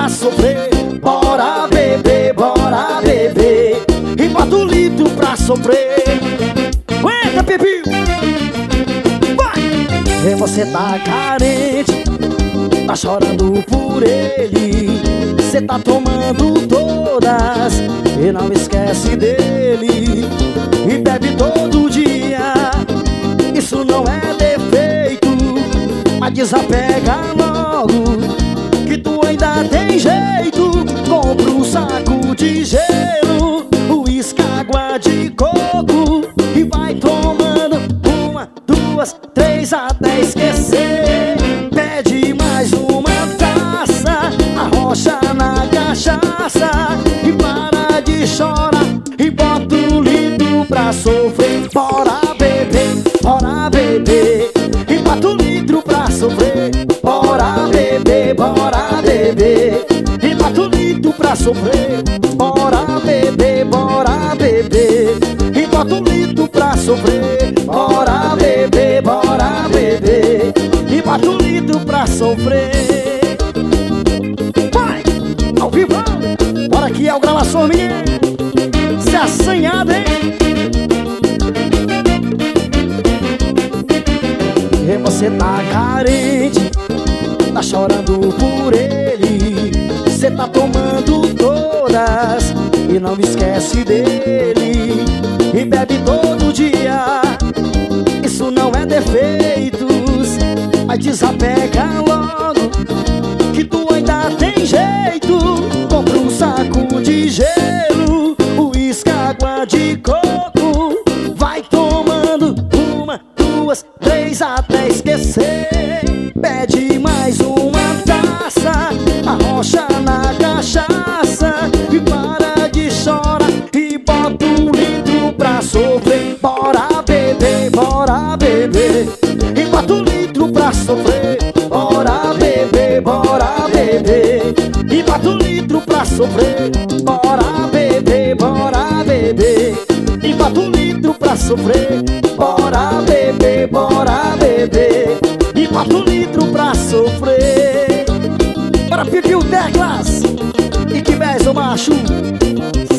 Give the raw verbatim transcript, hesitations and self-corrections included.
pra sofrer. Bora beber, bora beber. E bota um litro pra sofrer. Aguenta, Pepinho. Vai! E você tá carente, tá chorando por ele. Cê tá tomando todas e não esquece dele. E bebe todo dia, isso não é defeito. Mas desapega logo, que tu ainda tem jeito. Compra um saco de gelo, uísque, água de coco. E vai tomando uma, duas, três até esquecer. Pede mais uma taça, arrocha na cachaça. E para de chorar e bota um litro pra sofrer. Bora beber, bora beber. E bota um litro pra sofrer. Bora beber, bora beber. E bota um litro pra sofrer. Bora beber, bora beber. E bota um litro pra sofrer. Bora beber, bora beber. E bota um litro pra sofrer. Vai! Ao vivo! Bora que é o gravação, menino! Se assanhado, hein? E você tá carente, tá chorando por ele. Cê tá tomando todas e não esquece dele. E bebe todo dia, isso não é defeitos. Mas desapega logo, que tu ainda tem jeito. Compra um saco de gelo, uísque, água de coco. Vai tomando uma, duas, três até esquecer. Pede mais uma taça, arrocha na cachaça. E para de chorar e bota um litro pra sofrer. Bora beber, bora beber. E bota um litro pra sofrer. Bora beber, bora beber. E bota um litro pra sofrer. Bora beber, bora beber. E bota um litro pra sofrer. Bora beber, bora beber. E bota um litro pra sofrer. Bora, Pipiu Teclas. E que beijo, macho.